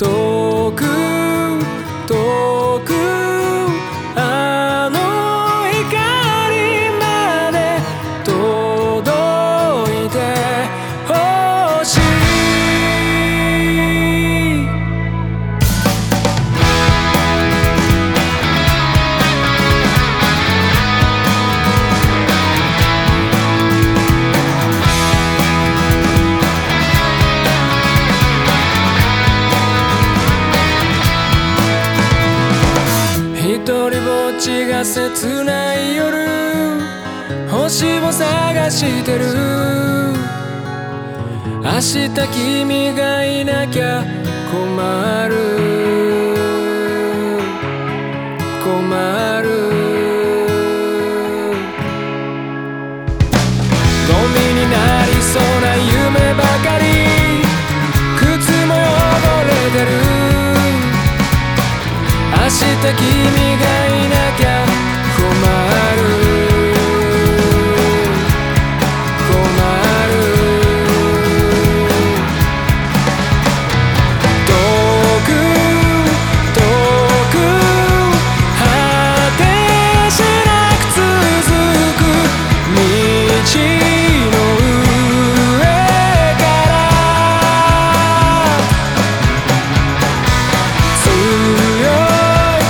遠く遠くあの光まで届いてほしい。一人ぼっちが切ない夜、星を探してる。明日君がいなきゃ困る困る。ゴミになりそうな夢ばかり、靴も汚れてる。明日君がいなきゃ困る遠く遠く果てしなく続く道の上から強い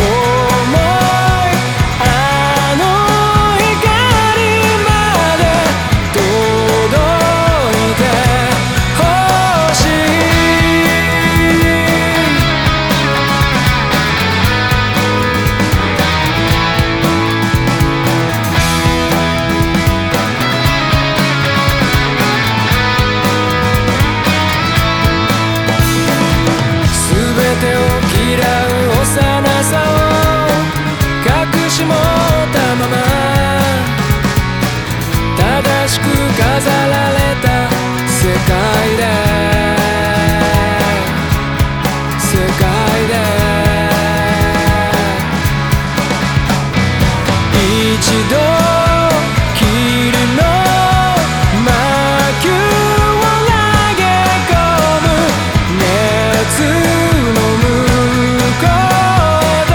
しもったまま正しく飾られた世界で一度きりの魔球を投げ込む熱の向こう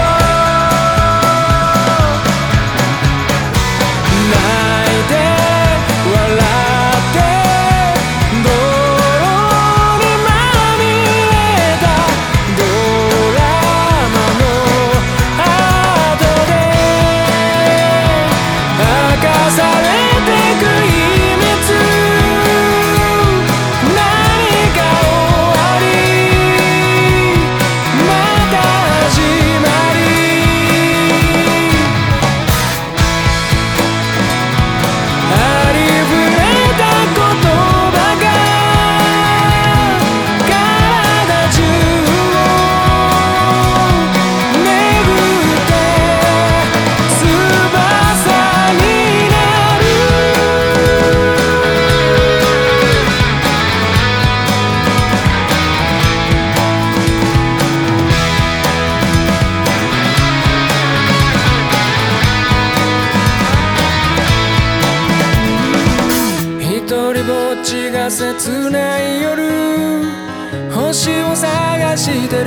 ぼっちが切ない夜、星を探してる。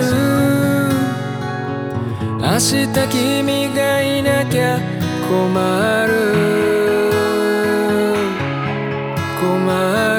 明日君がいなきゃ困る困る。